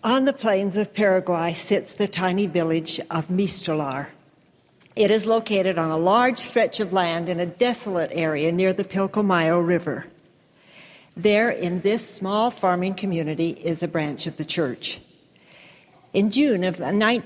On the plains of Paraguay sits the tiny village of Mistolar. It is located on a large stretch of land in a desolate area near the Pilcomayo River. There, in this small farming community, is a branch of the church. In June of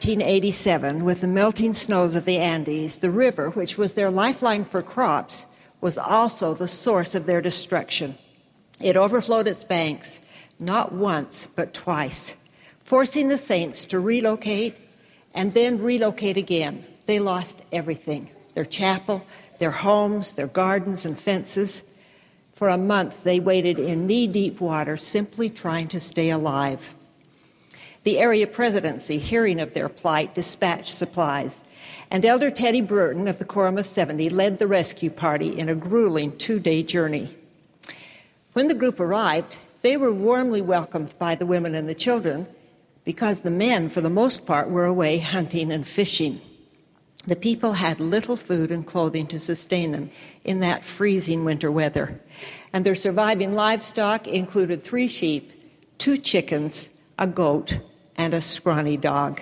1987, with the melting snows of the Andes, the river, which was their lifeline for crops, was also the source of their destruction. It overflowed its banks, not once, but twice, forcing the saints to relocate and then relocate again. They lost everything, their chapel, their homes, their gardens and fences. For a month, they waded in knee-deep water, simply trying to stay alive. The area presidency, hearing of their plight, dispatched supplies, and Elder Teddy Burton of the Quorum of 70 led the rescue party in a grueling 2-day journey. When the group arrived, they were warmly welcomed by the women and the children because the men, for the most part, were away hunting and fishing. The people had little food and clothing to sustain them in that freezing winter weather, and their surviving livestock included 3 sheep, 2 chickens, a goat, and a scrawny dog.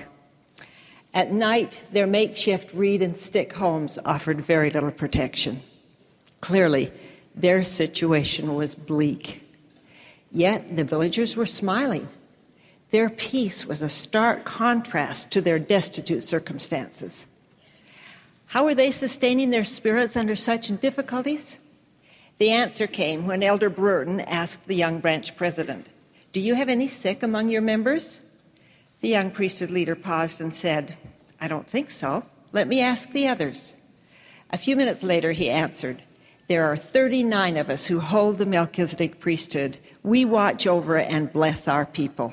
At night, their makeshift reed and stick homes offered very little protection. Clearly, their situation was bleak. Yet the villagers were smiling. Their peace was a stark contrast to their destitute circumstances. How were they sustaining their spirits under such difficulties? The answer came when Elder Burton asked the young branch president, "Do you have any sick among your members?" The young priesthood leader paused and said, "I don't think so. Let me ask the others." A few minutes later, he answered, "There are 39 of us who hold the Melchizedek priesthood. We watch over and bless our people."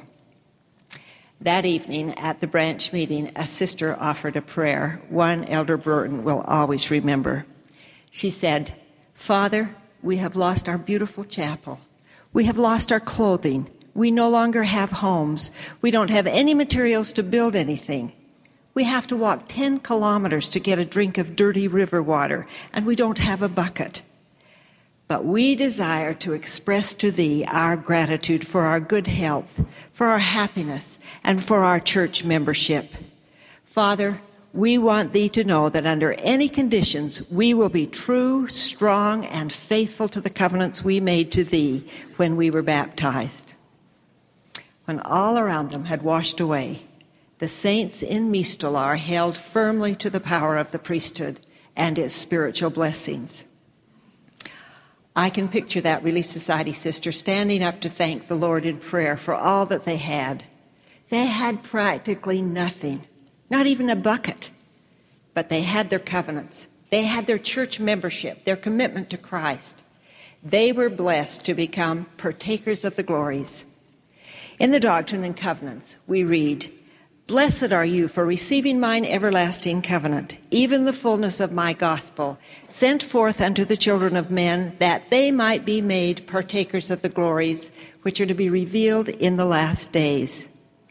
That evening at the branch meeting, a sister offered a prayer, one Elder Burton will always remember. She said, "Father, we have lost our beautiful chapel. We have lost our clothing. We no longer have homes. We don't have any materials to build anything. We have to walk 10 kilometers to get a drink of dirty river water, and we don't have a bucket. But we desire to express to Thee our gratitude for our good health, for our happiness, and for our church membership. Father, we want Thee to know that under any conditions, we will be true, strong, and faithful to the covenants we made to Thee when we were baptized." When all around them had washed away, the saints in Mistolar held firmly to the power of the priesthood and its spiritual blessings. I can picture that Relief Society sister standing up to thank the Lord in prayer for all that they had. They had practically nothing, not even a bucket. But they had their covenants. They had their church membership, their commitment to Christ. They were blessed to become partakers of the glories. In the Doctrine and Covenants, we read, "Blessed are you for receiving mine everlasting covenant, even the fullness of my gospel, sent forth unto the children of men, that they might be made partakers of the glories which are to be revealed in the last days."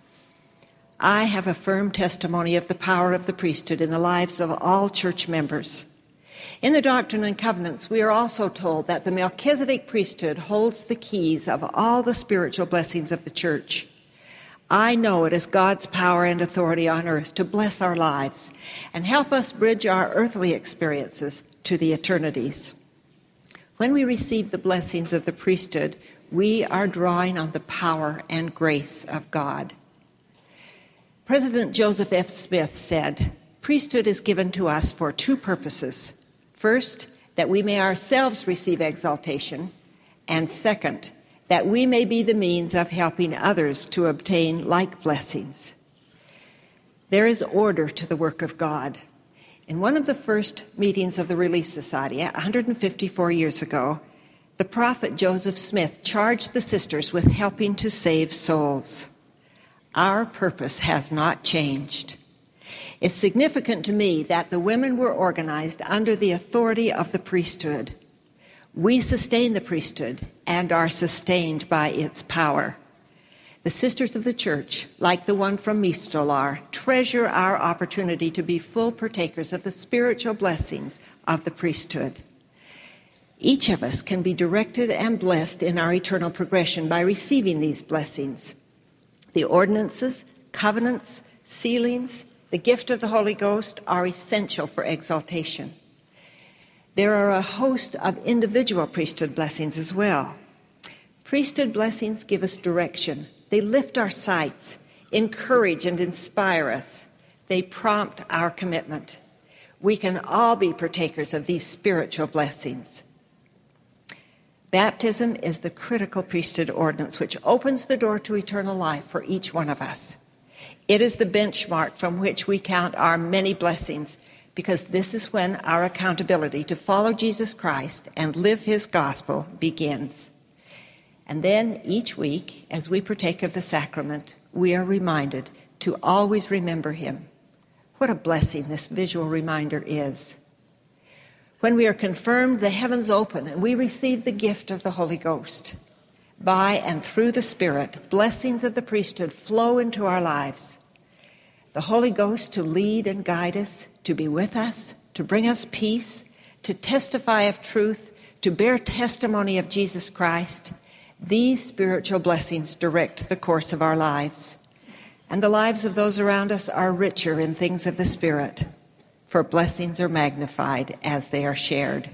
I have a firm testimony of the power of the priesthood in the lives of all church members. In the Doctrine and Covenants, we are also told that the Melchizedek priesthood holds the keys of all the spiritual blessings of the church. I know it is God's power and authority on earth to bless our lives and help us bridge our earthly experiences to the eternities. When we receive the blessings of the priesthood, we are drawing on the power and grace of God. President Joseph F. Smith said, "Priesthood is given to us for 2 purposes. First, that we may ourselves receive exaltation, and second, that we may be the means of helping others to obtain like blessings." There is order to the work of God. In one of the first meetings of the Relief Society, 154 years ago, the prophet Joseph Smith charged the sisters with helping to save souls. Our purpose has not changed. It's significant to me that the women were organized under the authority of the priesthood. We sustain the priesthood and are sustained by its power. The sisters of the church, like the one from Mistolar, treasure our opportunity to be full partakers of the spiritual blessings of the priesthood. Each of us can be directed and blessed in our eternal progression by receiving these blessings. The ordinances, covenants, sealings, the gift of the Holy Ghost are essential for exaltation. There are a host of individual priesthood blessings as well. Priesthood blessings give us direction. They lift our sights, encourage and inspire us. They prompt our commitment. We can all be partakers of these spiritual blessings. Baptism is the critical priesthood ordinance which opens the door to eternal life for each one of us. It is the benchmark from which we count our many blessings, because this is when our accountability to follow Jesus Christ and live his gospel begins. And then each week, as we partake of the sacrament, we are reminded to always remember him. What a blessing this visual reminder is. When we are confirmed, the heavens open and we receive the gift of the Holy Ghost. By and through the Spirit, blessings of the priesthood flow into our lives. The Holy Ghost to lead and guide us, to be with us, to bring us peace, to testify of truth, to bear testimony of Jesus Christ. These spiritual blessings direct the course of our lives. And the lives of those around us are richer in things of the Spirit, for blessings are magnified as they are shared.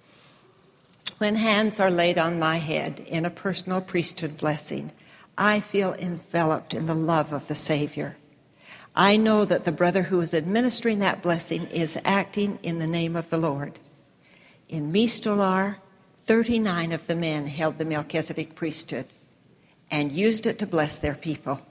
When hands are laid on my head in a personal priesthood blessing, I feel enveloped in the love of the Savior. I know that the brother who is administering that blessing is acting in the name of the Lord. In Mistolar, 39 of the men held the Melchizedek priesthood and used it to bless their people.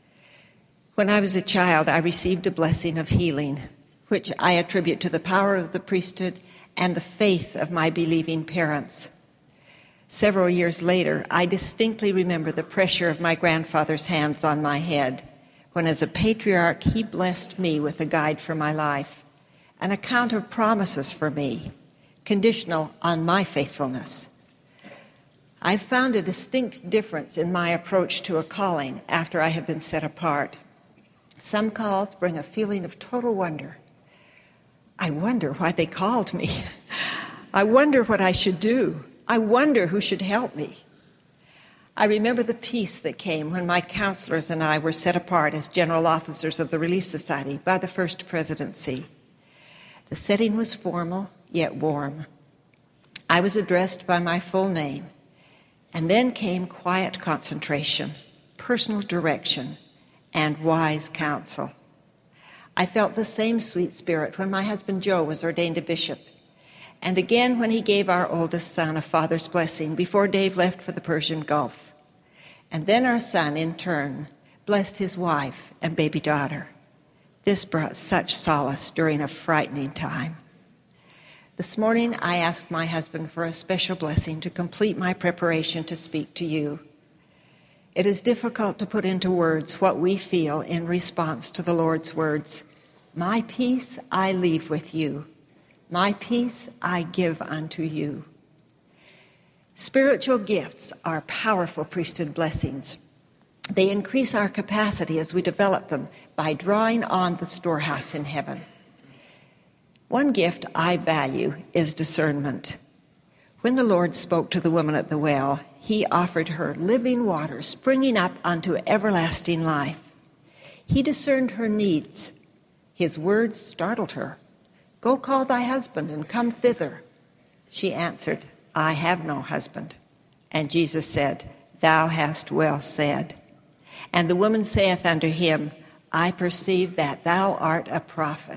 When I was a child, I received a blessing of healing, which I attribute to the power of the priesthood and the faith of my believing parents. Several years later, I distinctly remember the pressure of my grandfather's hands on my head, when as a patriarch he blessed me with a guide for my life, an account of promises for me, conditional on my faithfulness. I've found a distinct difference in my approach to a calling after I have been set apart. Some calls bring a feeling of total wonder. I wonder why they called me. I wonder what I should do. I wonder who should help me. I remember the peace that came when my counselors and I were set apart as general officers of the Relief Society by the First Presidency. The setting was formal, yet warm. I was addressed by my full name, and then came quiet concentration, personal direction, and wise counsel. I felt the same sweet spirit when my husband Joe was ordained a bishop, and again when he gave our oldest son a father's blessing before Dave left for the Persian Gulf. And then our son, in turn, blessed his wife and baby daughter. This brought such solace during a frightening time. This morning, I asked my husband for a special blessing to complete my preparation to speak to you. It is difficult to put into words what we feel in response to the Lord's words, "My peace I leave with you. My peace I give unto you." Spiritual gifts are powerful priesthood blessings. They increase our capacity as we develop them by drawing on the storehouse in heaven. One gift I value is discernment. When the Lord spoke to the woman at the well, he offered her living water springing up unto everlasting life. He discerned her needs. His words startled her. "Go call thy husband and come thither." She answered, "I have no husband." And Jesus said, "Thou hast well said." And the woman saith unto him, "I perceive that thou art a prophet."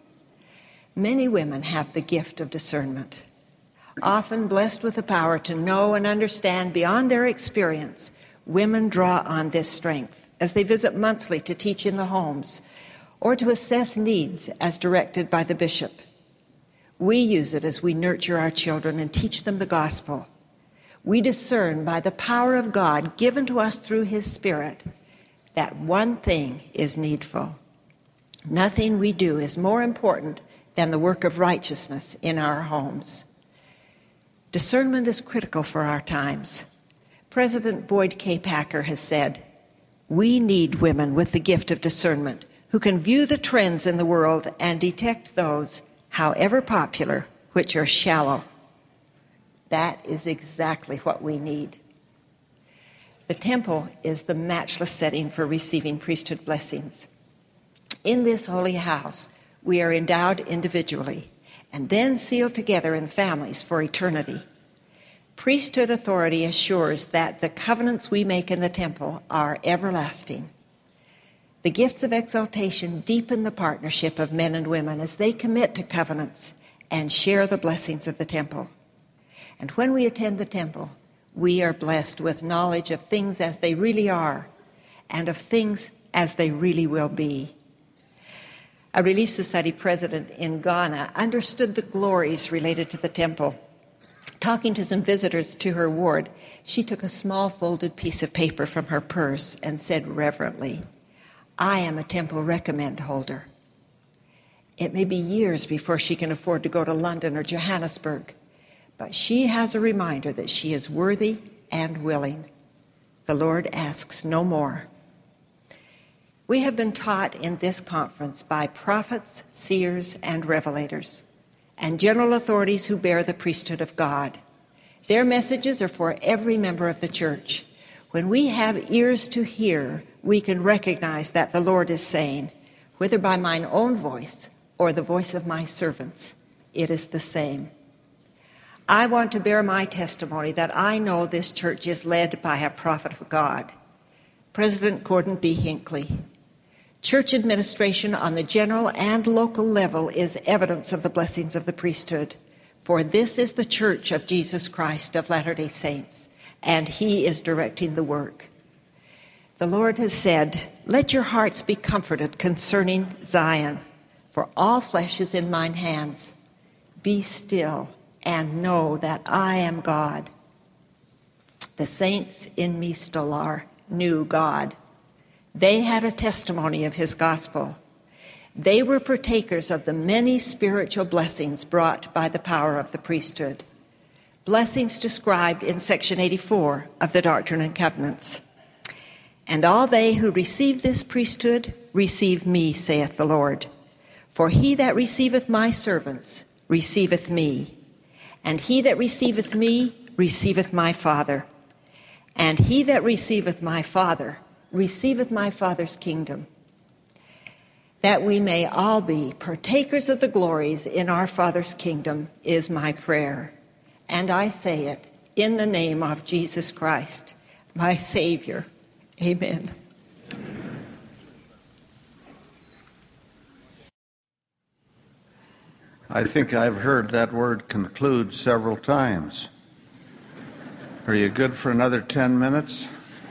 Many women have the gift of discernment. Often blessed with the power to know and understand beyond their experience, women draw on this strength as they visit monthly to teach in the homes or to assess needs as directed by the bishop. We use it as we nurture our children and teach them the gospel. We discern by the power of God given to us through his Spirit that one thing is needful. Nothing we do is more important than the work of righteousness in our homes. Discernment is critical for our times. President Boyd K. Packer has said, "We need women with the gift of discernment who can view the trends in the world and detect those, however popular, which are shallow." That is exactly what we need. The temple is the matchless setting for receiving priesthood blessings. In this holy house, we are endowed individually and then sealed together in families for eternity. Priesthood authority assures that the covenants we make in the temple are everlasting. The gifts of exaltation deepen the partnership of men and women as they commit to covenants and share the blessings of the temple. And when we attend the temple, we are blessed with knowledge of things as they really are and of things as they really will be. A Relief Society president in Ghana understood the glories related to the temple. Talking to some visitors to her ward, she took a small folded piece of paper from her purse and said reverently, "I am a temple recommend holder." It may be years before she can afford to go to London or Johannesburg, but she has a reminder that she is worthy and willing. The Lord asks no more. We have been taught in this conference by prophets, seers, and revelators, and general authorities who bear the priesthood of God. Their messages are for every member of the church. When we have ears to hear, we can recognize that the Lord is saying, whether by mine own voice or the voice of my servants, it is the same. I want to bear my testimony that I know this church is led by a prophet of God, President Gordon B. Hinckley. Church administration on the general and local level is evidence of the blessings of the priesthood, for this is the Church of Jesus Christ of Latter-day Saints, and he is directing the work. The Lord has said, "Let your hearts be comforted concerning Zion, for all flesh is in mine hands. Be still and know that I am God." The saints in Mistolar knew God. They had a testimony of his gospel. They were partakers of the many spiritual blessings brought by the power of the priesthood, blessings described in section 84 of the Doctrine and Covenants. "And all they who receive this priesthood receive me, saith the Lord. For he that receiveth my servants receiveth me. And he that receiveth me receiveth my Father. And he that receiveth my Father receiveth my Father's kingdom." That we may all be partakers of the glories in our Father's kingdom is my prayer. And I say it in the name of Jesus Christ, my Savior. Amen. I think I've heard that word conclude several times. Are you good for another 10 minutes?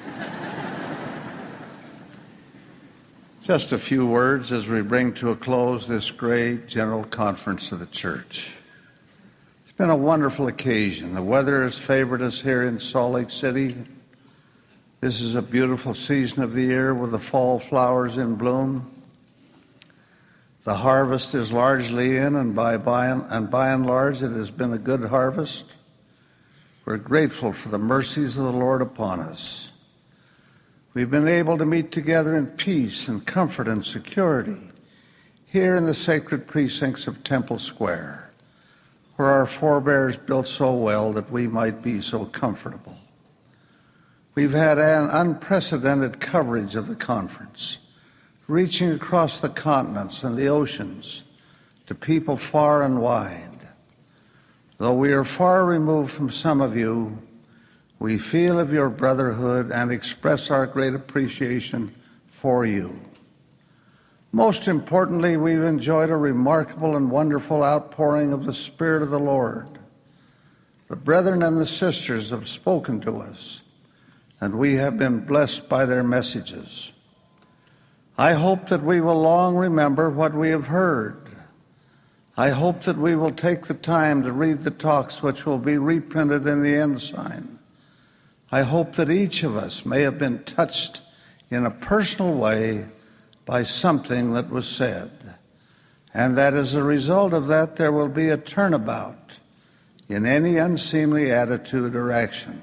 Just a few words as we bring to a close this great general conference of the church. It's been a wonderful occasion. The weather has favored us here in Salt Lake City. This is a beautiful season of the year with the fall flowers in bloom. The harvest is largely in, and by and large, it has been a good harvest. We're grateful for the mercies of the Lord upon us. We've been able to meet together in peace and comfort and security here in the sacred precincts of Temple Square, where our forebears built so well that we might be so comfortable. We've had an unprecedented coverage of the conference, reaching across the continents and the oceans to people far and wide. Though we are far removed from some of you, we feel of your brotherhood and express our great appreciation for you. Most importantly, we've enjoyed a remarkable and wonderful outpouring of the Spirit of the Lord. The brethren and the sisters have spoken to us, and we have been blessed by their messages. I hope that we will long remember what we have heard. I hope that we will take the time to read the talks which will be reprinted in the Ensign. I hope that each of us may have been touched in a personal way by something that was said, and that as a result of that there will be a turnabout in any unseemly attitude or action.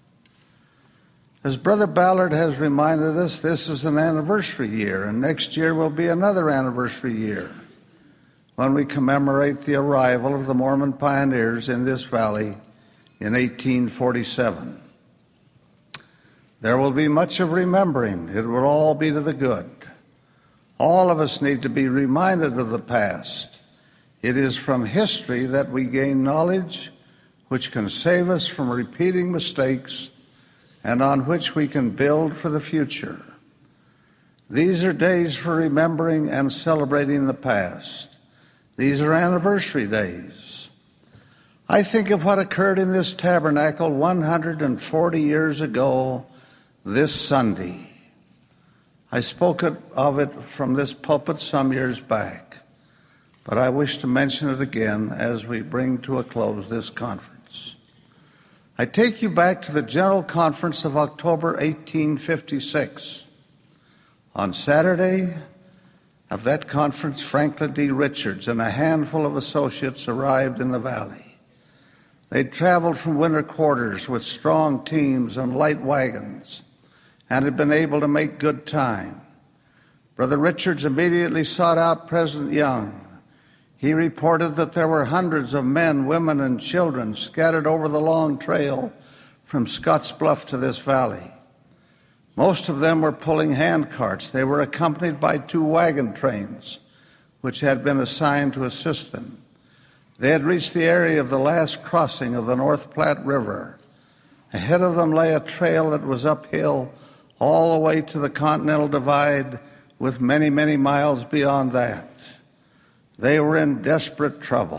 As Brother Ballard has reminded us, this is an anniversary year, and next year will be another anniversary year when we commemorate the arrival of the Mormon pioneers in this valley in 1847. There will be much of remembering. It will all be to the good. All of us need to be reminded of the past. It is from history that we gain knowledge which can save us from repeating mistakes and on which we can build for the future. These are days for remembering and celebrating the past. These are anniversary days. I think of what occurred in this tabernacle 140 years ago this Sunday. I spoke of it from this pulpit some years back, but I wish to mention it again as we bring to a close this conference. I take you back to the General Conference of October 1856. On Saturday of that conference, Franklin D. Richards and a handful of associates arrived in the valley. They'd traveled from winter quarters with strong teams and light wagons and had been able to make good time. Brother Richards immediately sought out President Young. He reported that there were hundreds of men, women, and children scattered over the long trail from Scotts Bluff to this valley. Most of them were pulling hand carts. They were accompanied by 2 wagon trains, which had been assigned to assist them. They had reached the area of the last crossing of the North Platte River. Ahead of them lay a trail that was uphill all the way to the Continental Divide, with many, many miles beyond that. They were in desperate trouble.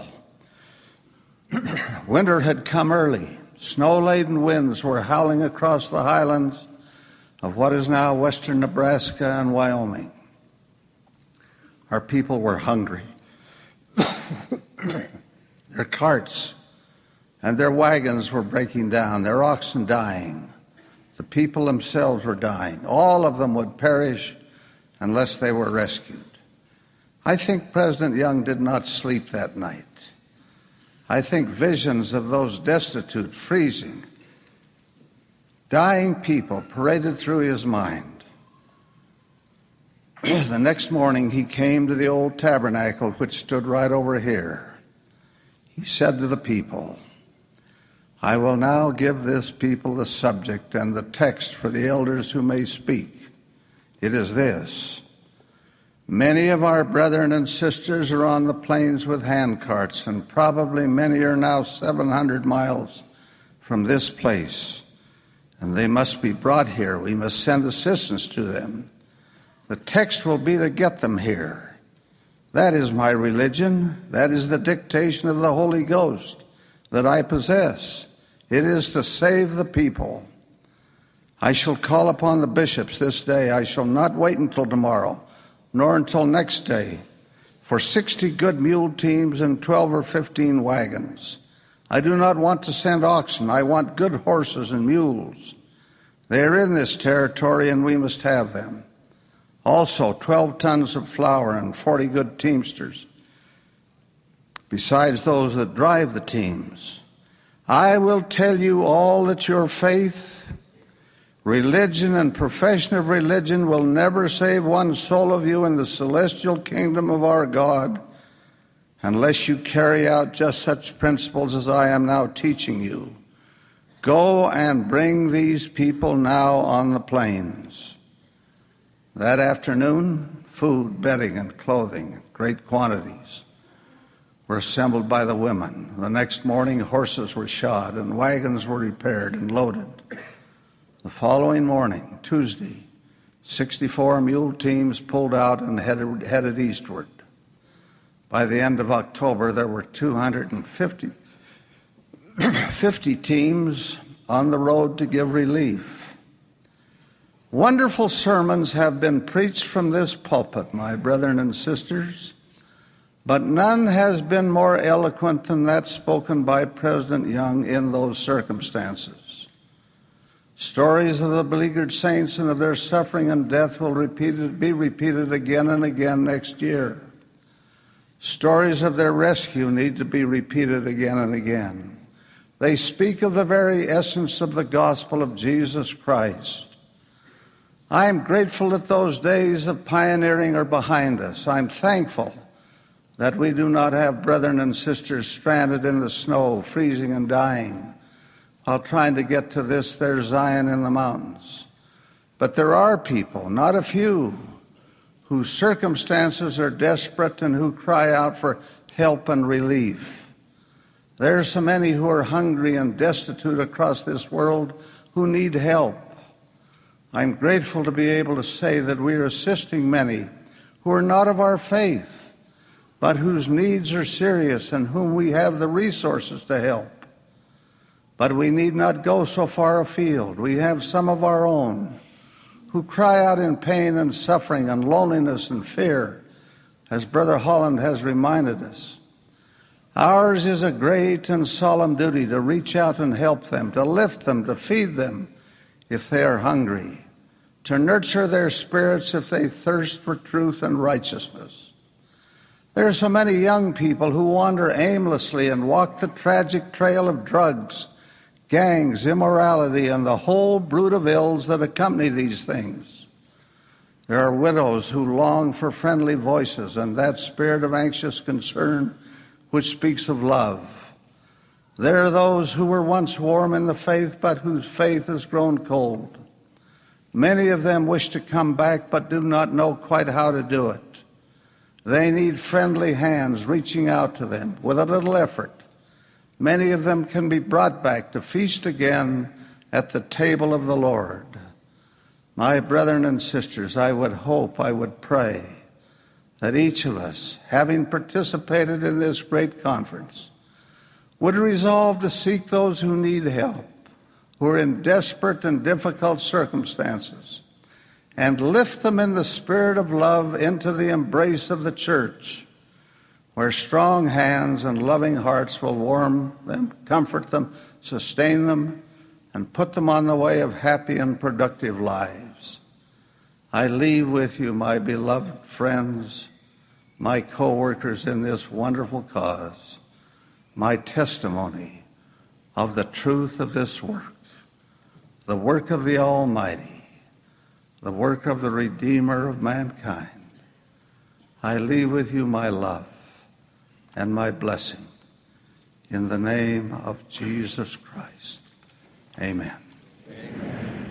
Winter had come early. Snow-laden winds were howling across the highlands of what is now western Nebraska and Wyoming. Our people were hungry. Their carts and their wagons were breaking down, their oxen dying. The people themselves were dying. All of them would perish unless they were rescued. I think President Young did not sleep that night. I think visions of those destitute, freezing, dying people paraded through his mind. The next morning, he came to the old tabernacle, which stood right over here. He said to the people, "I will now give this people the subject and the text for the elders who may speak. It is this: many of our brethren and sisters are on the plains with hand carts, and probably many are now 700 miles from this place, and they must be brought here. We must send assistance to them. The text will be to get them here. That is my religion. That is the dictation of the Holy Ghost that I possess. It is to save the people. I shall call upon the bishops this day. I shall not wait until tomorrow, nor until next day, for 60 good mule teams and 12 or 15 wagons. I do not want to send oxen. I want good horses and mules. They are in this territory, and we must have them. Also, 12 tons of flour and 40 good teamsters, besides those that drive the teams. I will tell you all that your faith, religion, and profession of religion will never save one soul of you in the celestial kingdom of our God unless you carry out just such principles as I am now teaching you. Go and bring these people now on the plains." That afternoon, food, bedding, and clothing in great quantities were assembled by the women. The next morning, horses were shod and wagons were repaired and loaded. The following morning, Tuesday, 64 mule teams pulled out and headed eastward. By the end of October, there were 250 teams on the road to give relief. Wonderful sermons have been preached from this pulpit, my brethren and sisters, but none has been more eloquent than that spoken by President Young in those circumstances. Stories of the beleaguered saints and of their suffering and death will be repeated again and again next year. Stories of their rescue need to be repeated again and again. They speak of the very essence of the gospel of Jesus Christ. I am grateful that those days of pioneering are behind us. I'm thankful that we do not have brethren and sisters stranded in the snow, freezing and dying, while trying to get to this, their Zion in the mountains. But there are people, not a few, whose circumstances are desperate and who cry out for help and relief. There are so many who are hungry and destitute across this world who need help. I'm grateful to be able to say that we are assisting many who are not of our faith, but whose needs are serious and whom we have the resources to help. But we need not go so far afield. We have some of our own who cry out in pain and suffering and loneliness and fear, as Brother Holland has reminded us. Ours is a great and solemn duty to reach out and help them, to lift them, to feed them if they are hungry, to nurture their spirits if they thirst for truth and righteousness. There are so many young people who wander aimlessly and walk the tragic trail of drugs, gangs, immorality, and the whole brood of ills that accompany these things. There are widows who long for friendly voices and that spirit of anxious concern which speaks of love. There are those who were once warm in the faith, but whose faith has grown cold. Many of them wish to come back, but do not know quite how to do it. They need friendly hands reaching out to them with a little effort. Many of them can be brought back to feast again at the table of the Lord. My brethren and sisters, I would hope, I would pray that each of us, having participated in this great conference, would resolve to seek those who need help, who are in desperate and difficult circumstances, and lift them in the spirit of love into the embrace of the church, where strong hands and loving hearts will warm them, comfort them, sustain them, and put them on the way of happy and productive lives. I leave with you, my beloved friends, my co-workers in this wonderful cause, my testimony of the truth of this work, the work of the Almighty, the work of the Redeemer of mankind. I leave with you my love and my blessing in the name of Jesus Christ. Amen. Amen.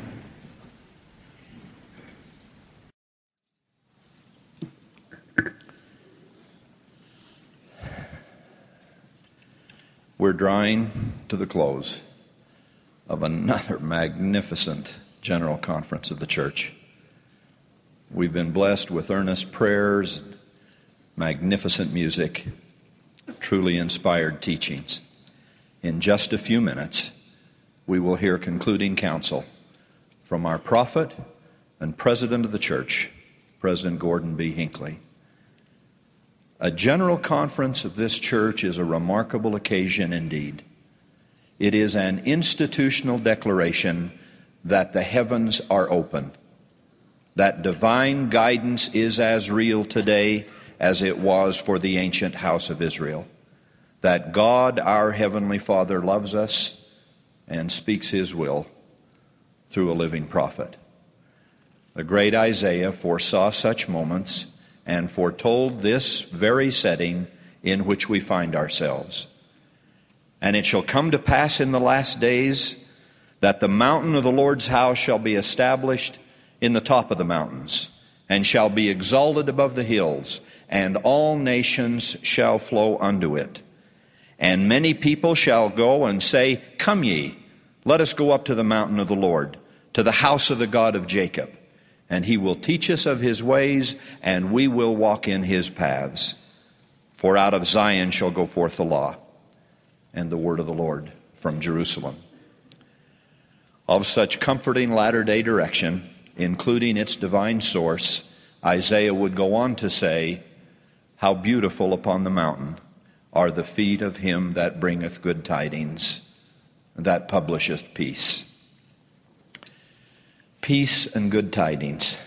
We're drawing to the close of another magnificent General Conference of the Church. We've been blessed with earnest prayers, magnificent music, truly inspired teachings. In just a few minutes, we will hear concluding counsel from our prophet and president of the church, President Gordon B. Hinckley. A general conference of this church is a remarkable occasion indeed. It is an institutional declaration that the heavens are open, that divine guidance is as real today as it was for the ancient house of Israel, that God, our Heavenly Father, loves us and speaks His will through a living prophet. The great Isaiah foresaw such moments and foretold this very setting in which we find ourselves. And it shall come to pass in the last days that the mountain of the Lord's house shall be established in the top of the mountains, and shall be exalted above the hills, and all nations shall flow unto it. And many people shall go and say, Come ye, let us go up to the mountain of the Lord, to the house of the God of Jacob. And He will teach us of His ways, and we will walk in His paths. For out of Zion shall go forth the law, and the word of the Lord from Jerusalem. Of such comforting latter-day direction, including its divine source, Isaiah would go on to say, How beautiful upon the mountain are the feet of him that bringeth good tidings, that publisheth peace. Peace and good tidings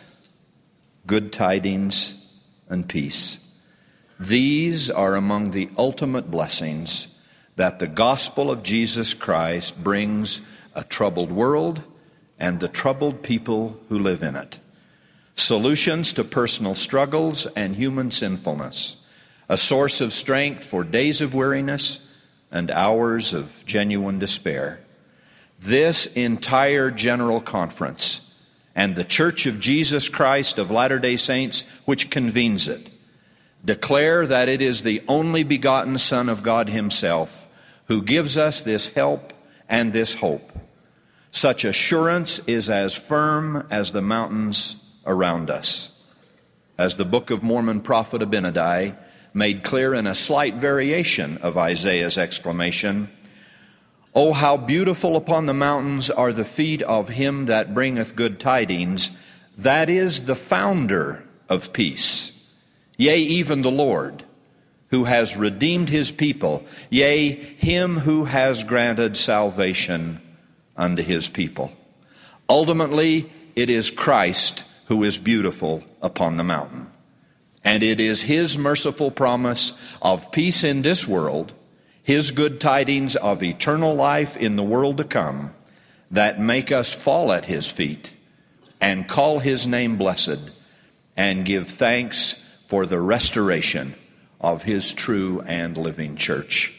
and peace. These are among the ultimate blessings that the gospel of Jesus Christ brings a troubled world and the troubled people who live in it. Solutions to personal struggles and human sinfulness. A source of strength for days of weariness and hours of genuine despair. This entire general conference and the Church of Jesus Christ of Latter-day Saints, which convenes it, declare that it is the only begotten Son of God himself who gives us this help and this hope. Such assurance is as firm as the mountains around us. As the Book of Mormon prophet Abinadi made clear in a slight variation of Isaiah's exclamation, "Oh, how beautiful upon the mountains are the feet of him that bringeth good tidings, that is the founder of peace. Yea, even the Lord, who has redeemed his people, yea, him who has granted salvation unto his people." Ultimately, it is Christ who is beautiful upon the mountain. And it is his merciful promise of peace in this world, his good tidings of eternal life in the world to come, that make us fall at his feet and call his name blessed and give thanks for the restoration of his true and living church.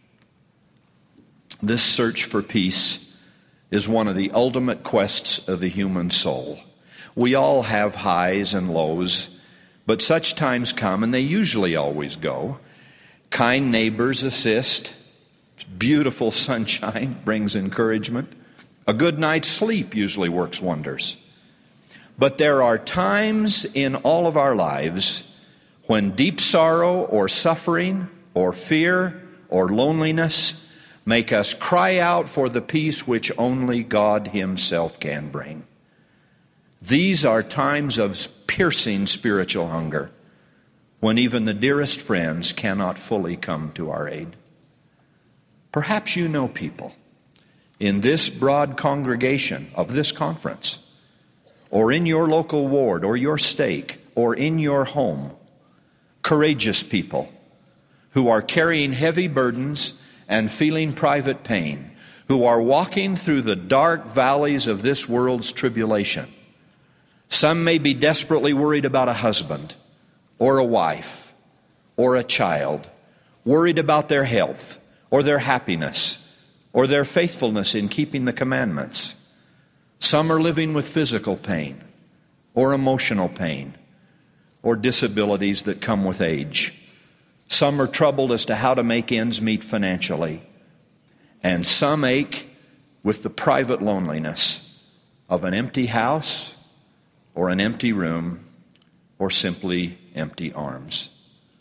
This search for peace is one of the ultimate quests of the human soul. We all have highs and lows, but such times come, and they usually always go. Kind neighbors assist. Beautiful sunshine brings encouragement. A good night's sleep usually works wonders. But there are times in all of our lives when deep sorrow or suffering or fear or loneliness make us cry out for the peace which only God himself can bring. These are times of piercing spiritual hunger, when even the dearest friends cannot fully come to our aid. Perhaps you know people in this broad congregation of this conference, or in your local ward, or your stake, or in your home, courageous people who are carrying heavy burdens and feeling private pain, who are walking through the dark valleys of this world's tribulation. Some may be desperately worried about a husband or a wife or a child, worried about their health or their happiness or their faithfulness in keeping the commandments. Some are living with physical pain or emotional pain or disabilities that come with age. Some are troubled as to how to make ends meet financially. And some ache with the private loneliness of an empty house or an empty room, or simply empty arms.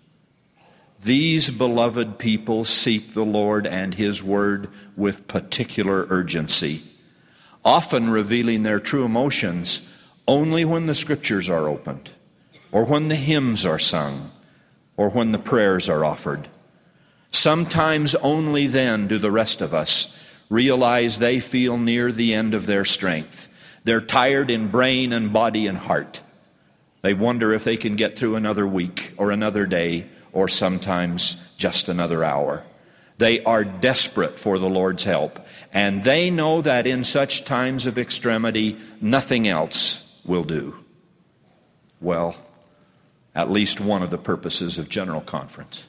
These beloved people seek the Lord and his word with particular urgency, often revealing their true emotions only when the scriptures are opened, or when the hymns are sung, or when the prayers are offered. Sometimes only then do the rest of us realize they feel near the end of their strength. They're tired in brain and body and heart. They wonder if they can get through another week or another day or sometimes just another hour. They are desperate for the Lord's help, and they know that in such times of extremity, nothing else will do. Well, at least one of the purposes of General Conference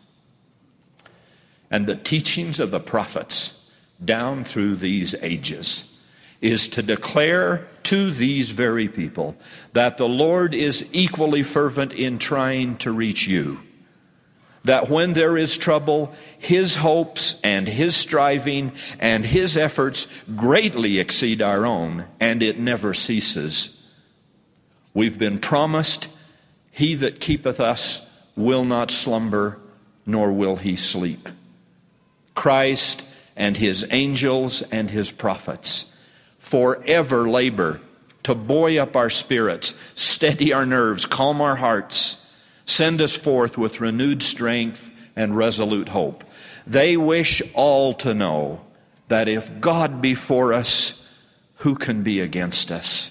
and the teachings of the prophets down through these ages is to declare to these very people that the Lord is equally fervent in trying to reach you. That when there is trouble, his hopes and his striving and his efforts greatly exceed our own, and it never ceases. We've been promised, he that keepeth us will not slumber, nor will he sleep. Christ and his angels and his prophets forever labor to buoy up our spirits, steady our nerves, calm our hearts, send us forth with renewed strength and resolute hope. They wish all to know that if God be for us, who can be against us?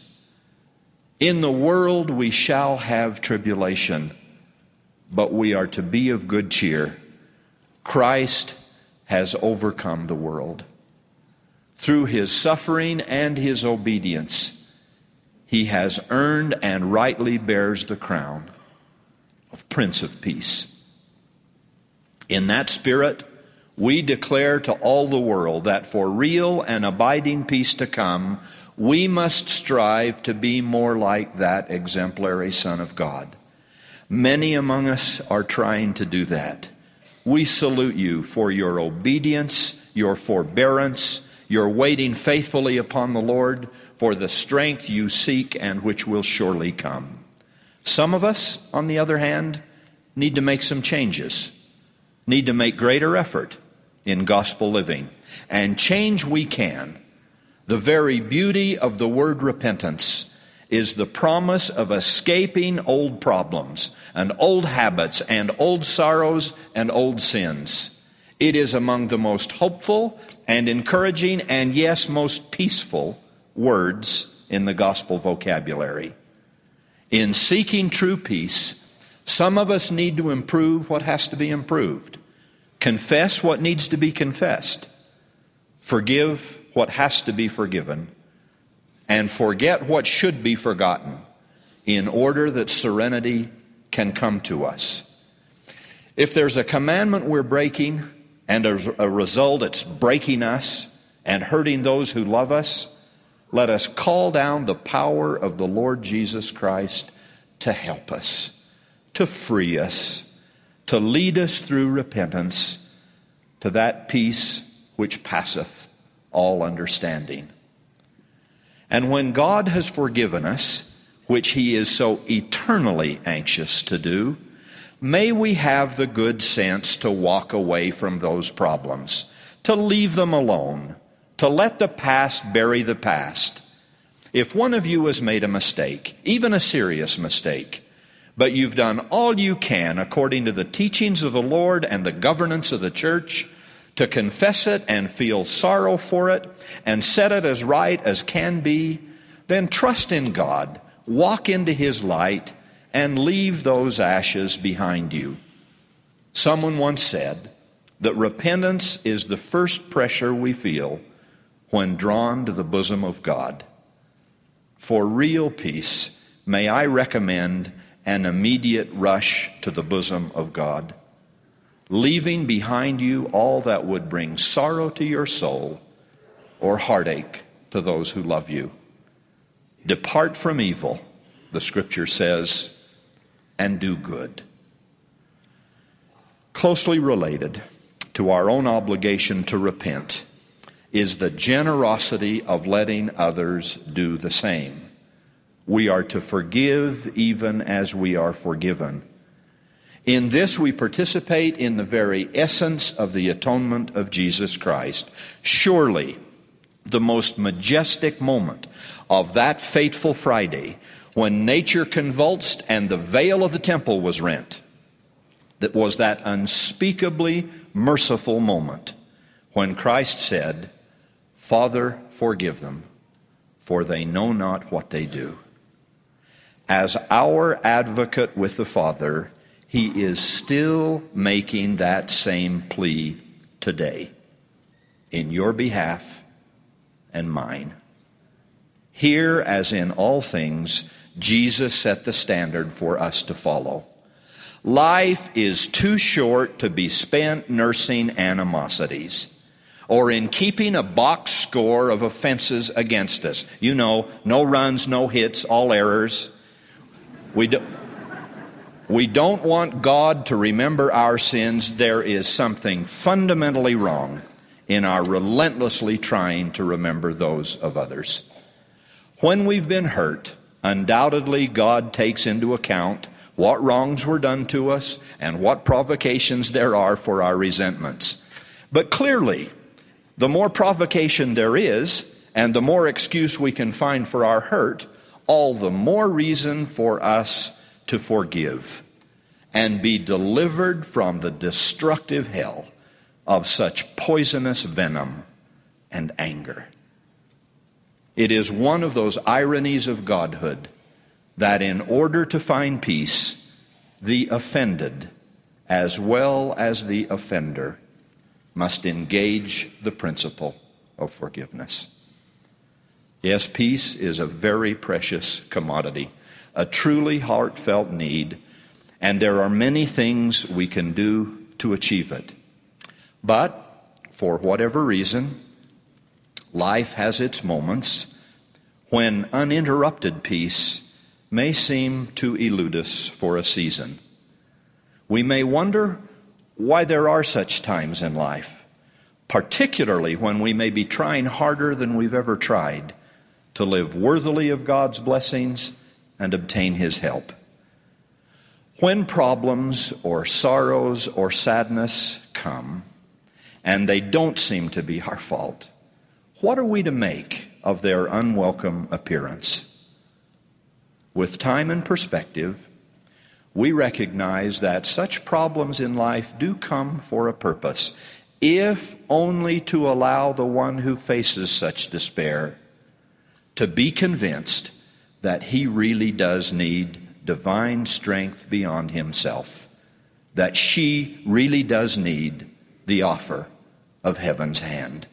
In the world we shall have tribulation, but we are to be of good cheer. Christ has overcome the world. Through his suffering and his obedience, he has earned and rightly bears the crown of Prince of Peace. In that spirit, we declare to all the world that for real and abiding peace to come, We must strive to be more like that exemplary Son of God. Many among us are trying to do that. We salute you for your obedience, your forbearance, your waiting faithfully upon the Lord, for the strength you seek and which will surely come. Some of us, on the other hand, need to make some changes, need to make greater effort in gospel living. And change we can. The very beauty of the word repentance is the promise of escaping old problems and old habits and old sorrows and old sins. It is among the most hopeful and encouraging and, yes, most peaceful words in the gospel vocabulary. In seeking true peace, some of us need to improve what has to be improved, confess what needs to be confessed, forgive what has to be forgiven, and forget what should be forgotten in order that serenity can come to us. If there's a commandment we're breaking, and as a result it's breaking us and hurting those who love us, let us call down the power of the Lord Jesus Christ to help us, to free us, to lead us through repentance to that peace which passeth all understanding. And when God has forgiven us, which He is so eternally anxious to do, may we have the good sense to walk away from those problems, to leave them alone, to let the past bury the past. If one of you has made a mistake, even a serious mistake, but you've done all you can according to the teachings of the Lord and the governance of the church, to confess it and feel sorrow for it and set it as right as can be, then trust in God, walk into His light, and leave those ashes behind you. Someone once said that repentance is the first pressure we feel when drawn to the bosom of God. For real peace, may I recommend an immediate rush to the bosom of God, leaving behind you all that would bring sorrow to your soul or heartache to those who love you. Depart from evil, the Scripture says, and do good. Closely related to our own obligation to repent is the generosity of letting others do the same. We are to forgive even as we are forgiven. In this we participate in the very essence of the atonement of Jesus Christ. Surely the most majestic moment of that fateful Friday when nature convulsed and the veil of the temple was rent, that was that unspeakably merciful moment when Christ said, "Father, forgive them, for they know not what they do." As our advocate with the Father, He is still making that same plea today in your behalf and mine. Here, as in all things, Jesus set the standard for us to follow. Life is too short to be spent nursing animosities or in keeping a box score of offenses against us. You know, no runs, no hits, all errors. We don't want God to remember our sins. There is something fundamentally wrong in our relentlessly trying to remember those of others. When we've been hurt, undoubtedly God takes into account what wrongs were done to us and what provocations there are for our resentments. But clearly, the more provocation there is and the more excuse we can find for our hurt, all the more reason for us to forgive and be delivered from the destructive hell of such poisonous venom and anger. It is one of those ironies of Godhood that in order to find peace, the offended, as well as the offender, must engage the principle of forgiveness. Yes, peace is a very precious commodity, a truly heartfelt need, and there are many things we can do to achieve it. But, for whatever reason, life has its moments when uninterrupted peace may seem to elude us for a season. We may wonder why there are such times in life, particularly when we may be trying harder than we've ever tried to live worthily of God's blessings and obtain His help. When problems or sorrows or sadness come, and they don't seem to be our fault, what are we to make of their unwelcome appearance? With time and perspective, we recognize that such problems in life do come for a purpose, if only to allow the one who faces such despair to be convinced that he really does need divine strength beyond himself, that she really does need the offer of heaven's hand.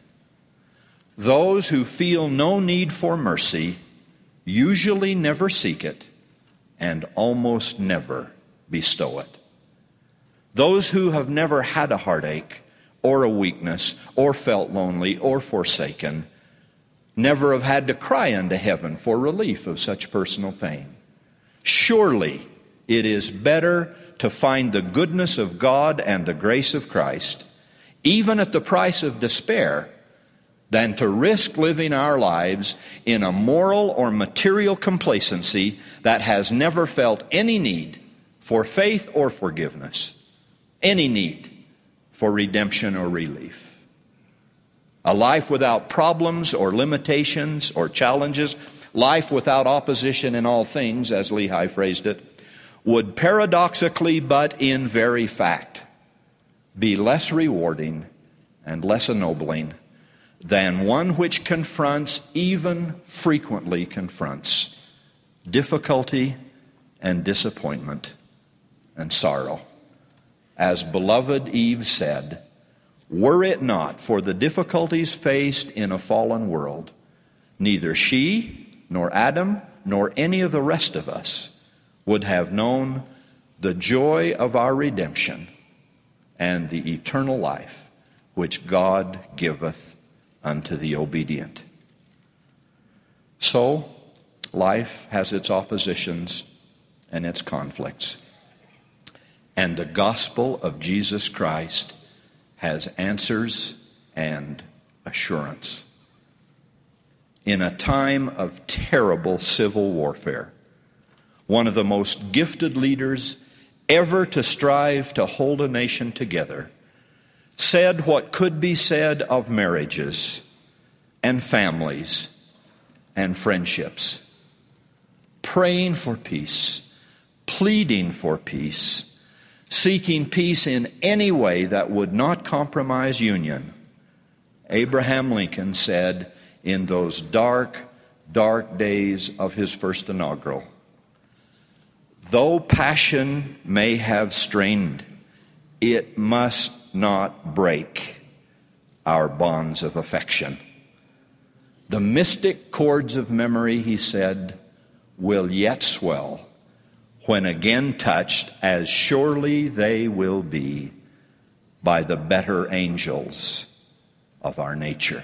Those who feel no need for mercy usually never seek it and almost never bestow it. Those who have never had a heartache or a weakness or felt lonely or forsaken never have had to cry unto heaven for relief of such personal pain. Surely it is better to find the goodness of God and the grace of Christ, even at the price of despair, than to risk living our lives in a moral or material complacency that has never felt any need for faith or forgiveness, any need for redemption or relief. A life without problems or limitations or challenges, life without opposition in all things, as Lehi phrased it, would paradoxically, but in very fact, be less rewarding and less ennobling than one which confronts, even frequently confronts, difficulty and disappointment and sorrow. As beloved Eve said, were it not for the difficulties faced in a fallen world, neither she nor Adam nor any of the rest of us would have known the joy of our redemption and the eternal life which God giveth unto the obedient. So, life has its oppositions and its conflicts. And the gospel of Jesus Christ has answers and assurance. In a time of terrible civil warfare, one of the most gifted leaders ever to strive to hold a nation together said what could be said of marriages and families and friendships. Praying for peace, pleading for peace, seeking peace in any way that would not compromise union. Abraham Lincoln said in those dark, dark days of his first inaugural, though passion may have strained, it must not break our bonds of affection. The mystic chords of memory, he said, will yet swell when again touched, as surely they will be, by the better angels of our nature.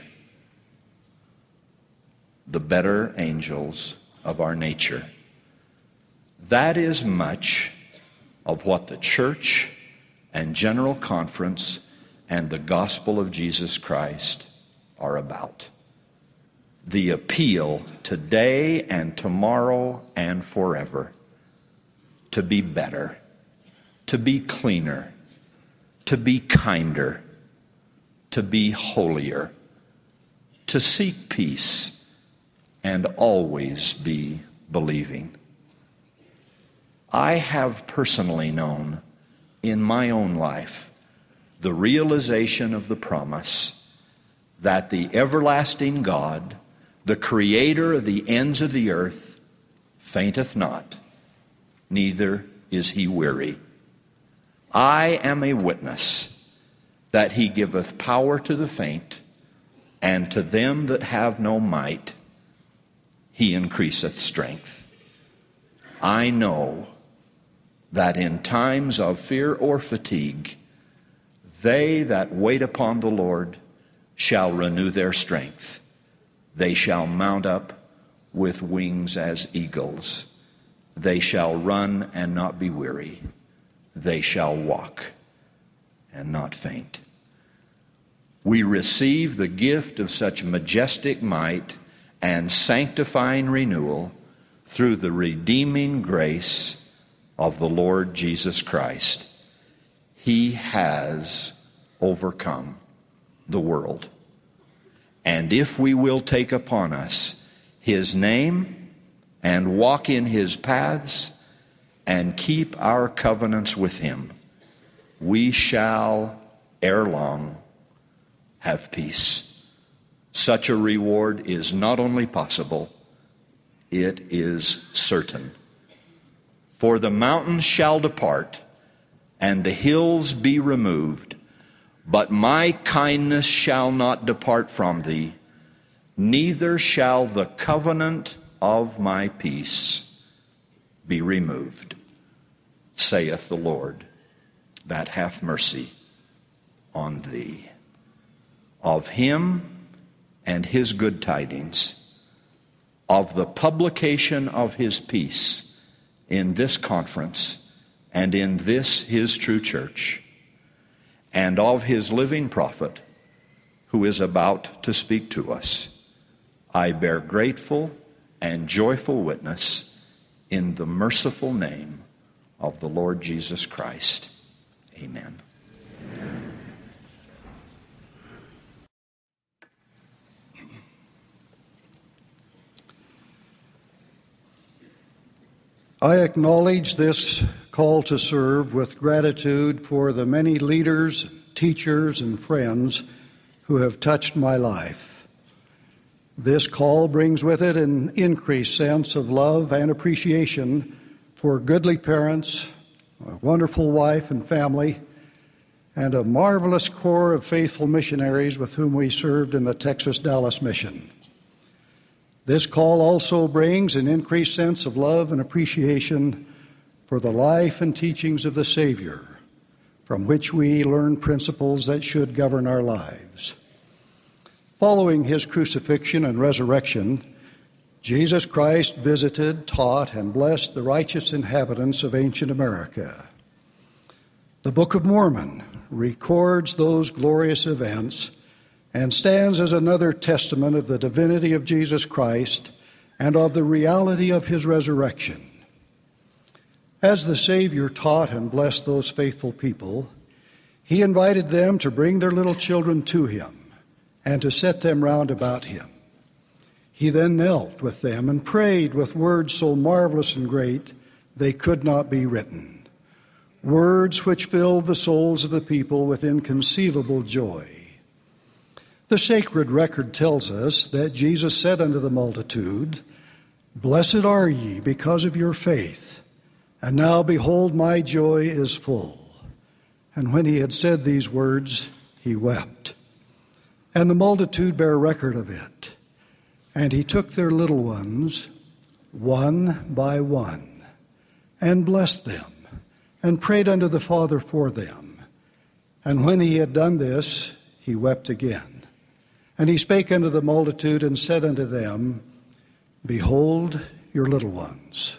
The better angels of our nature. That is much of what the church and General Conference and the gospel of Jesus Christ are about. The appeal today and tomorrow and forever to be better, to be cleaner, to be kinder, to be holier, to seek peace, and always be believing. I have personally known in my own life the realization of the promise that the everlasting God, the creator of the ends of the earth, fainteth not, neither is he weary. I am a witness that he giveth power to the faint, and to them that have no might he increaseth strength. I know that in times of fear or fatigue, they that wait upon the Lord shall renew their strength. They shall mount up with wings as eagles. They shall run and not be weary. They shall walk and not faint. We receive the gift of such majestic might and sanctifying renewal through the redeeming grace of the Lord Jesus Christ. He has overcome the world. And if we will take upon us His name and walk in His paths and keep our covenants with Him, we shall ere long have peace. Such a reward is not only possible, it is certain. For the mountains shall depart, and the hills be removed, but my kindness shall not depart from thee, neither shall the covenant of my peace be removed, saith the Lord, that hath mercy on thee. Of Him and His good tidings, of the publication of His peace in this conference and in this His true church, and of His living prophet who is about to speak to us, I bear grateful and joyful witness in the merciful name of the Lord Jesus Christ. Amen. I acknowledge this call to serve with gratitude for the many leaders, teachers, and friends who have touched my life. This call brings with it an increased sense of love and appreciation for goodly parents, a wonderful wife and family, and a marvelous corps of faithful missionaries with whom we served in the Texas Dallas Mission. This call also brings an increased sense of love and appreciation for the life and teachings of the Savior, from which we learn principles that should govern our lives. Following His crucifixion and resurrection, Jesus Christ visited, taught, and blessed the righteous inhabitants of ancient America. The Book of Mormon records those glorious events and stands as another testament of the divinity of Jesus Christ and of the reality of His resurrection. As the Savior taught and blessed those faithful people, He invited them to bring their little children to Him and to set them round about Him. He then knelt with them and prayed with words so marvelous and great they could not be written, words which filled the souls of the people with inconceivable joy. The sacred record tells us that Jesus said unto the multitude, "Blessed are ye because of your faith, and now behold, my joy is full." And when He had said these words, He wept. And the multitude bare record of it. And He took their little ones, one by one, and blessed them, and prayed unto the Father for them. And when He had done this, He wept again. And He spake unto the multitude and said unto them, "Behold your little ones."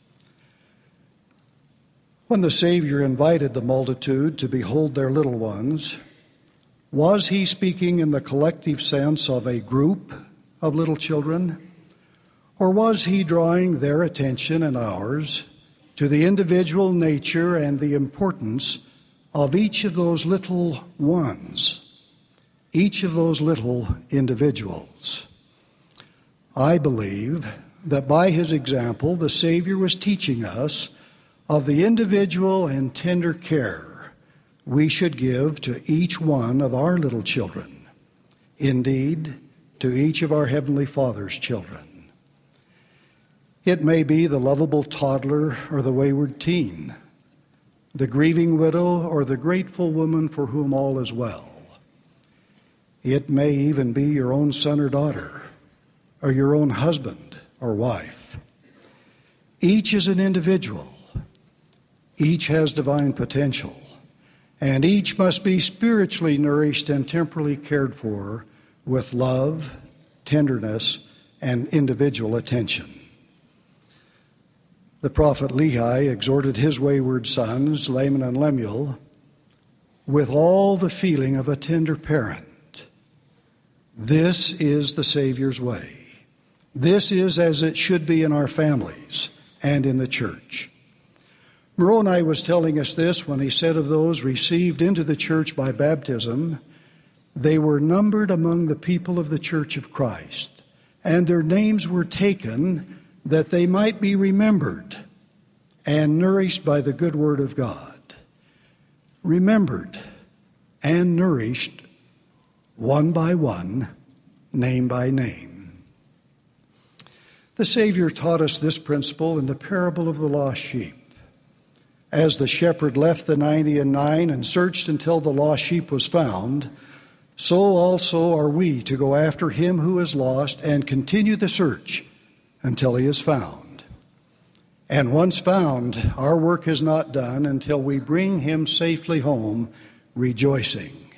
When the Savior invited the multitude to behold their little ones, was He speaking in the collective sense of a group of little children? Or was He drawing their attention and ours to the individual nature and the importance of each of those little ones? Each of those little individuals. I believe that by His example, the Savior was teaching us of the individual and tender care we should give to each one of our little children, indeed, to each of our Heavenly Father's children. It may be the lovable toddler or the wayward teen, the grieving widow or the grateful woman for whom all is well. It may even be your own son or daughter, or your own husband or wife. Each is an individual. Each has divine potential, and each must be spiritually nourished and temporally cared for with love, tenderness, and individual attention. The prophet Lehi exhorted his wayward sons, Laman and Lemuel, with all the feeling of a tender parent. This is the Savior's way. This is as it should be in our families and in the church. Moroni was telling us this when he said of those received into the church by baptism, they were numbered among the people of the Church of Christ, and their names were taken that they might be remembered and nourished by the good word of God. Remembered and nourished one by one, name by name. The Savior taught us this principle in the parable of the lost sheep. As the shepherd left the 99 and searched until the lost sheep was found, so also are we to go after him who is lost and continue the search until he is found. And once found, our work is not done until we bring him safely home, rejoicing.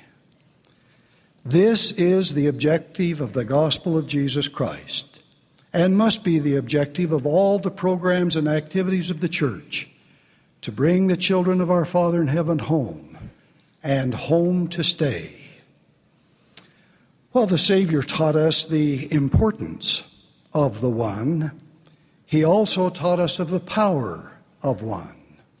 This is the objective of the gospel of Jesus Christ, and must be the objective of all the programs and activities of the church, to bring the children of our Father in heaven home, and home to stay. While the Savior taught us the importance of the one, he also taught us of the power of one.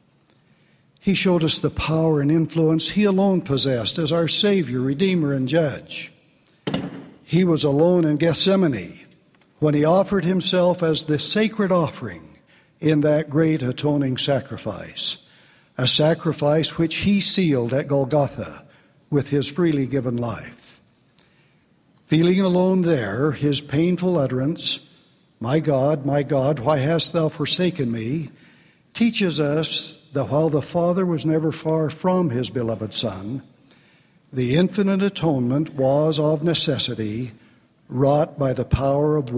He showed us the power and influence he alone possessed as our Savior, Redeemer, and Judge. He was alone in Gethsemane when he offered himself as the sacred offering in that great atoning sacrifice, a sacrifice which he sealed at Golgotha with his freely given life. Feeling alone there, his painful utterance, my God, why hast thou forsaken me?" teaches us that while the Father was never far from his beloved Son, the infinite atonement was of necessity wrought by the power of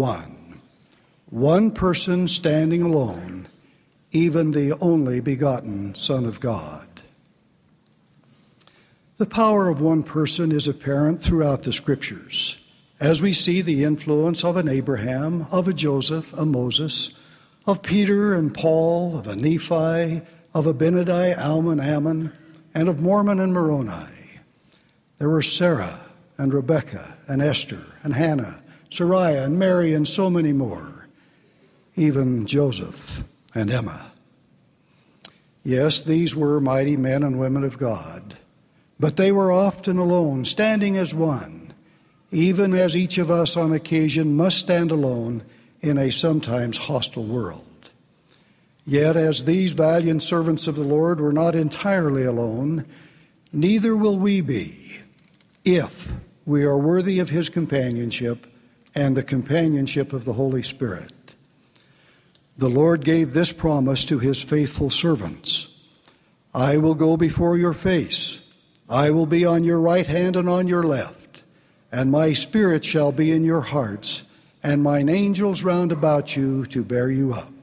one person standing alone, even the only begotten Son of God. The power of one person is apparent throughout the Scriptures, as we see the influence of an Abraham, of a Joseph, a Moses, of Peter and Paul, of a Nephi, of Abinadi, Alman, Ammon, and of Mormon and Moroni. There were Sarah and Rebekah and Esther and Hannah, Sariah and Mary, and so many more, even Joseph and Emma. Yes, these were mighty men and women of God, but they were often alone, standing as one, even as each of us on occasion must stand alone in a sometimes hostile world. Yet as these valiant servants of the Lord were not entirely alone, neither will we be if we are worthy of his companionship and the companionship of the Holy Spirit. The Lord gave this promise to his faithful servants: "I will go before your face. I will be on your right hand and on your left. And my Spirit shall be in your hearts, and mine angels round about you to bear you up."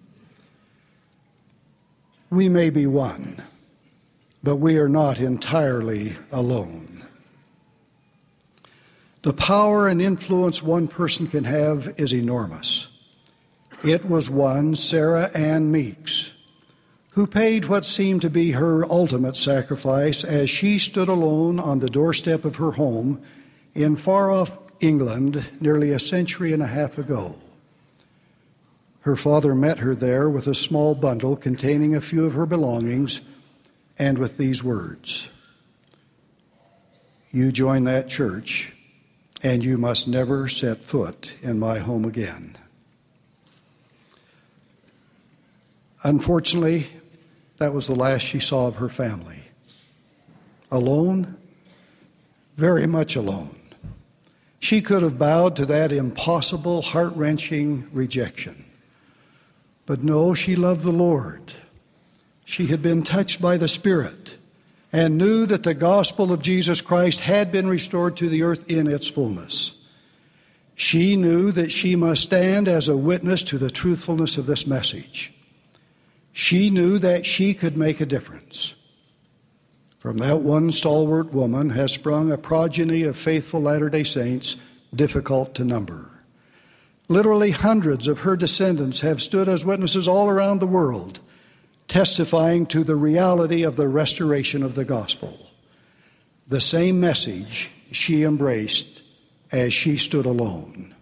We may be one, but we are not entirely alone. The power and influence one person can have is enormous. It was one, Sarah Ann Meeks, who paid what seemed to be her ultimate sacrifice as she stood alone on the doorstep of her home in far-off England nearly a century and a half ago. Her father met her there with a small bundle containing a few of her belongings and with these words: "You join that church and you must never set foot in my home again." Unfortunately, that was the last she saw of her family. Alone, very much alone. She could have bowed to that impossible, heart-wrenching rejection. But no, she loved the Lord. She had been touched by the Spirit and knew that the gospel of Jesus Christ had been restored to the earth in its fullness. She knew that she must stand as a witness to the truthfulness of this message. She knew that she could make a difference. From that one stalwart woman has sprung a progeny of faithful Latter-day Saints difficult to number. Literally hundreds of her descendants have stood as witnesses all around the world, testifying to the reality of the restoration of the gospel. The same message she embraced as she stood alone.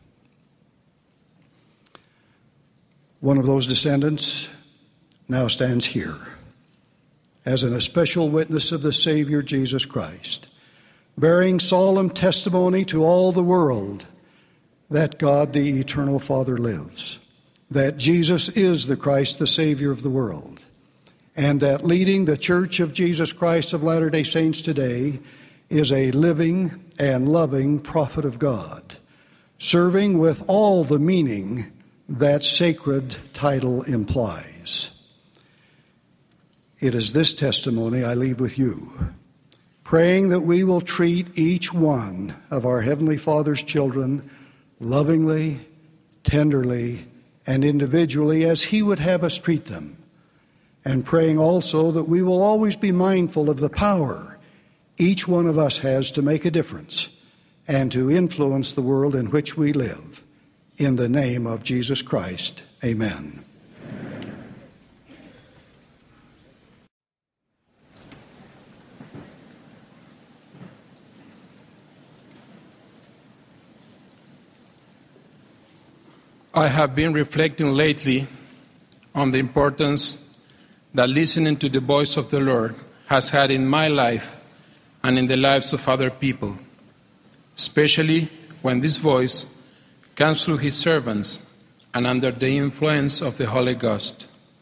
One of those descendants now stands here as an especial witness of the Savior Jesus Christ, bearing solemn testimony to all the world that God the Eternal Father lives, that Jesus is the Christ, the Savior of the world, and that leading the Church of Jesus Christ of Latter-day Saints today is a living and loving prophet of God, serving with all the meaning that sacred title implies. It is this testimony I leave with you, praying that we will treat each one of our Heavenly Father's children lovingly, tenderly, and individually as He would have us treat them, and praying also that we will always be mindful of the power each one of us has to make a difference and to influence the world in which we live. In the name of Jesus Christ, amen. I have been reflecting lately on the importance that listening to the voice of the Lord has had in my life and in the lives of other people, especially when this voice comes through His servants and under the influence of the Holy Ghost.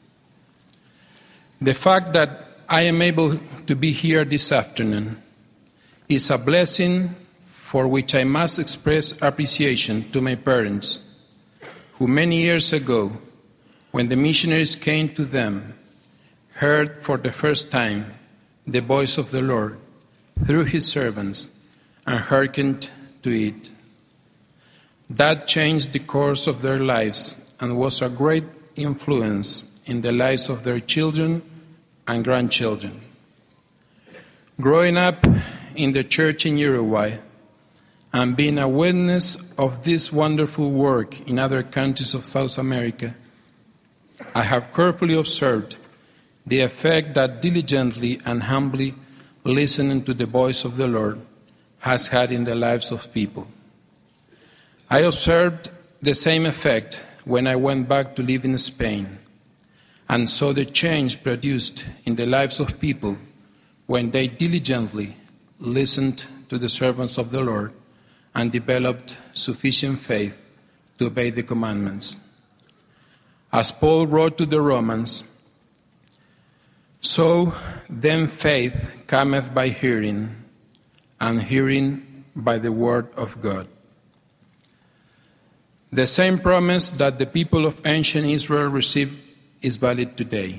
The fact that I am able to be here this afternoon is a blessing for which I must express appreciation to my parents, who many years ago, when the missionaries came to them, heard for the first time the voice of the Lord through His servants and hearkened to it. That changed the course of their lives and was a great influence in the lives of their children and grandchildren. Growing up in the church in Uruguay and being a witness of this wonderful work in other countries of South America, I have carefully observed the effect that diligently and humbly listening to the voice of the Lord has had in the lives of people. I observed the same effect when I went back to live in Spain and saw the change produced in the lives of people when they diligently listened to the servants of the Lord and developed sufficient faith to obey the commandments. As Paul wrote to the Romans, "So then faith cometh by hearing, and hearing by the word of God." The same promise that the people of ancient Israel received is valid today.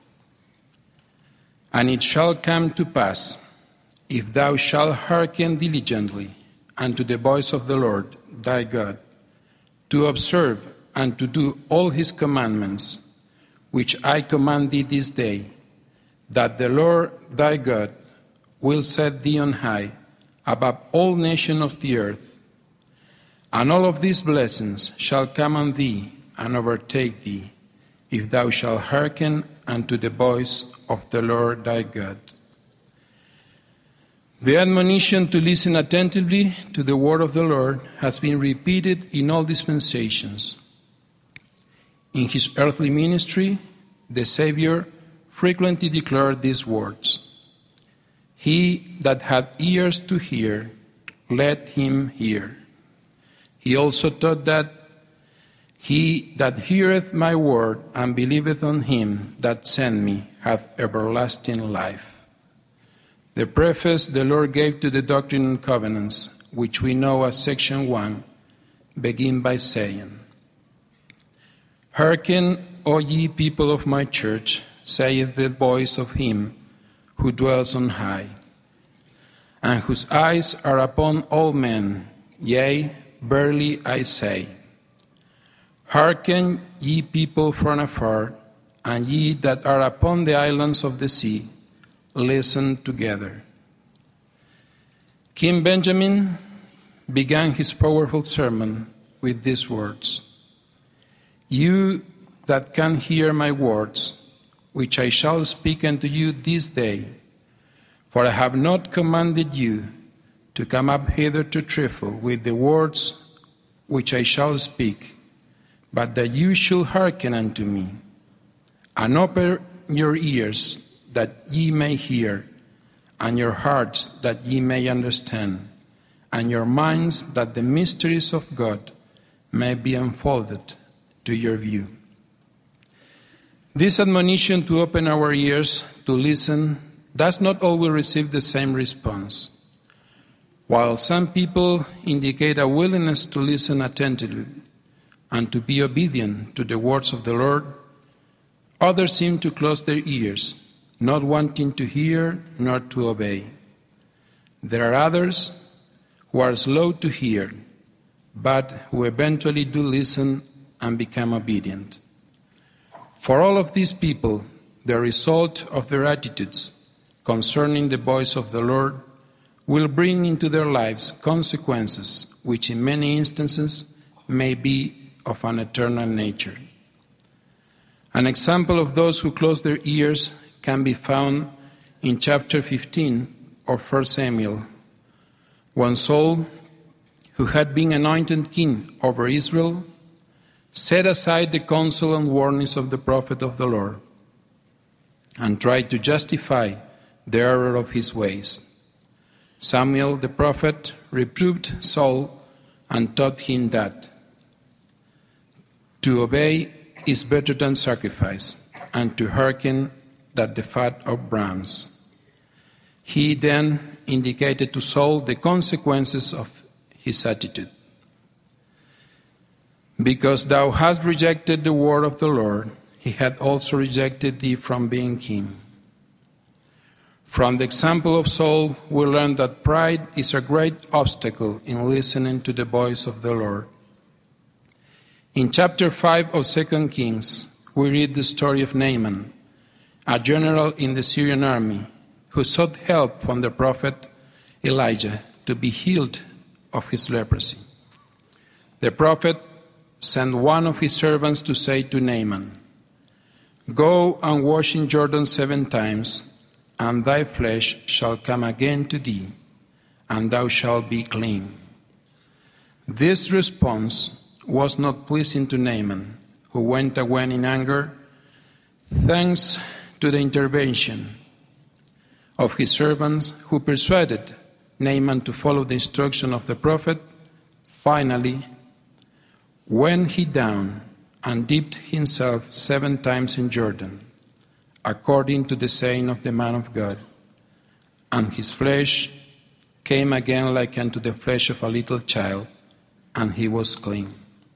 "And it shall come to pass, if thou shalt hearken diligently unto the voice of the Lord thy God, to observe and to do all His commandments, which I command thee this day, that the Lord thy God will set thee on high above all nations of the earth. And all of these blessings shall come on thee and overtake thee, if thou shalt hearken unto the voice of the Lord thy God." The admonition to listen attentively to the word of the Lord has been repeated in all dispensations. In His earthly ministry, the Savior frequently declared these words: "He that hath ears to hear, let him hear." He also taught that he that heareth my word and believeth on Him that sent me hath everlasting life. The preface the Lord gave to the Doctrine and Covenants, which we know as Section 1, begin by saying, "Hearken, O ye people of my church, saith the voice of Him who dwells on high, and whose eyes are upon all men, yea, verily I say, hearken, ye people from afar, and ye that are upon the islands of the sea, listen together." King Benjamin began his powerful sermon with these words: You that can hear my words, which I shall speak unto you this day, for I have not commanded you to come up hither to trifle with the words which I shall speak, but that you should hearken unto me, and open your ears that ye may hear, and your hearts that ye may understand, and your minds that the mysteries of God may be unfolded to your view. This admonition to open our ears to listen does not always receive the same response. While some people indicate a willingness to listen attentively and to be obedient to the words of the Lord, others seem to close their ears, not wanting to hear nor to obey. There are others who are slow to hear, but who eventually do listen and become obedient. For all of these people, the result of their attitudes concerning the voice of the Lord will bring into their lives consequences which in many instances may be of an eternal nature. An example of those who close their ears can be found in chapter 15 of 1 Samuel, when Saul, who had been anointed king over Israel, set aside the counsel and warnings of the prophet of the Lord and tried to justify the error of his ways. Samuel the prophet reproved Saul and taught him that to obey is better than sacrifice, and to hearken than the fat of rams. He then indicated to Saul the consequences of his attitude. Because thou hast rejected the word of the Lord, he had also rejected thee from being king. From the example of Saul, we learn that pride is a great obstacle in listening to the voice of the Lord. In chapter 5 of 2 Kings, we read the story of Naaman, a general in the Syrian army, who sought help from the prophet Elijah to be healed of his leprosy. The prophet sent one of his servants to say to Naaman, "Go and wash in Jordan 7 times, and thy flesh shall come again to thee, and thou shalt be clean." This response was not pleasing to Naaman, who went away in anger. Thanks to the intervention of his servants, who persuaded Naaman to follow the instruction of the prophet, finally went he down and dipped himself 7 times in Jordan, according to the saying of the man of God, and his flesh came again like unto the flesh of a little child, and he was clean.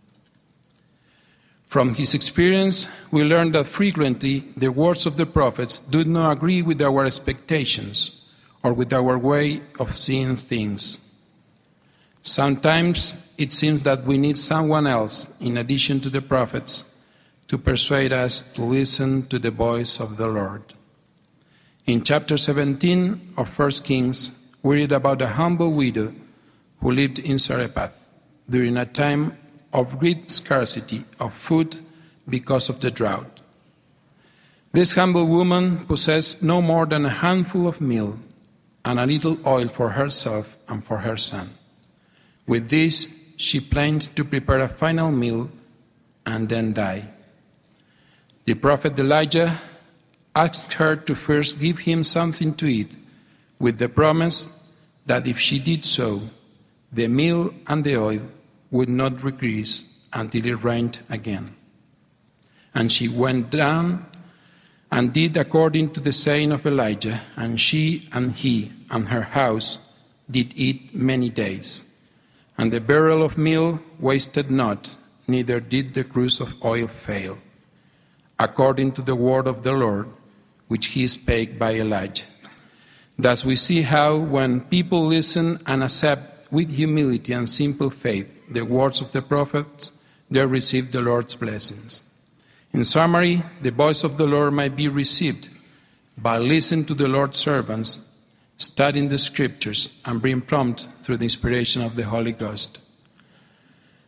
From his experience, we learn that frequently the words of the prophets do not agree with our expectations or with our way of seeing things. Sometimes it seems that we need someone else, in addition to the prophets, to persuade us to listen to the voice of the Lord. In chapter 17 of 1 Kings, we read about a humble widow who lived in Zarephath during a time of great scarcity of food because of the drought. This humble woman possessed no more than a handful of meal and a little oil for herself and for her son. With this, she planned to prepare a final meal and then die. The prophet Elijah asked her to first give him something to eat, with the promise that if she did so, the meal and the oil would not decrease until it rained again. And she went down and did according to the saying of Elijah, and she and he and her house did eat many days. And the barrel of meal wasted not, neither did the cruse of oil fail, according to the word of the Lord, which he spake by Elijah. Thus we see how, when people listen and accept with humility and simple faith the words of the prophets, they receive the Lord's blessings. In summary, the voice of the Lord might be received by listening to the Lord's servants, studying the Scriptures, and being prompt through the inspiration of the Holy Ghost.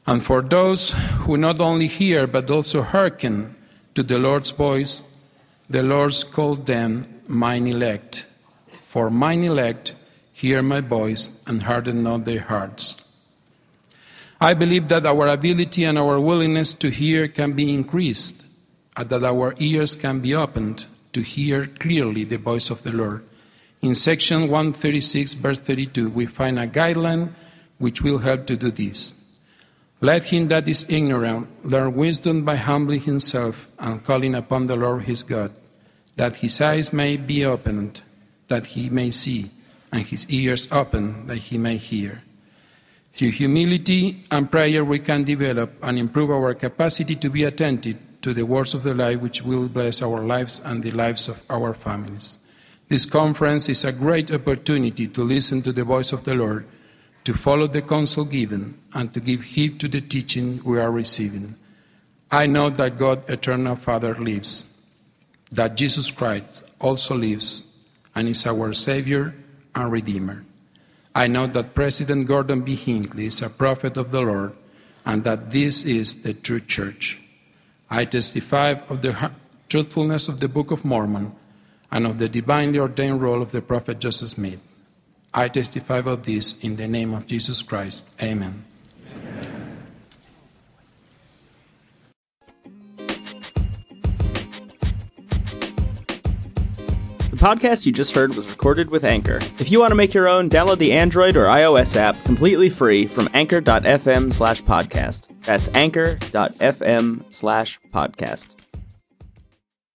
And for those who not only hear but also hearken to the Lord's voice, the Lord called them mine elect. For mine elect hear my voice and harden not their hearts. I believe that our ability and our willingness to hear can be increased, and that our ears can be opened to hear clearly the voice of the Lord. In section 136, verse 32, we find a guideline which will help to do this. Let him that is ignorant learn wisdom by humbling himself and calling upon the Lord his God, that his eyes may be opened, that he may see, and his ears opened, that he may hear. Through humility and prayer, we can develop and improve our capacity to be attentive to the words of the light, which will bless our lives and the lives of our families. This conference is a great opportunity to listen to the voice of the Lord, to follow the counsel given, and to give heed to the teaching we are receiving. I know that God, Eternal Father, lives, that Jesus Christ also lives, and is our Savior and Redeemer. I know that President Gordon B. Hinckley is a prophet of the Lord, and that this is the true church. I testify of the truthfulness of the Book of Mormon and of the divinely ordained role of the prophet Joseph Smith. I testify of this in the name of Jesus Christ. Amen. The podcast you just heard was recorded with Anchor. If you want to make your own, download the Android or iOS app completely free from anchor.fm/podcast. That's anchor.fm/podcast.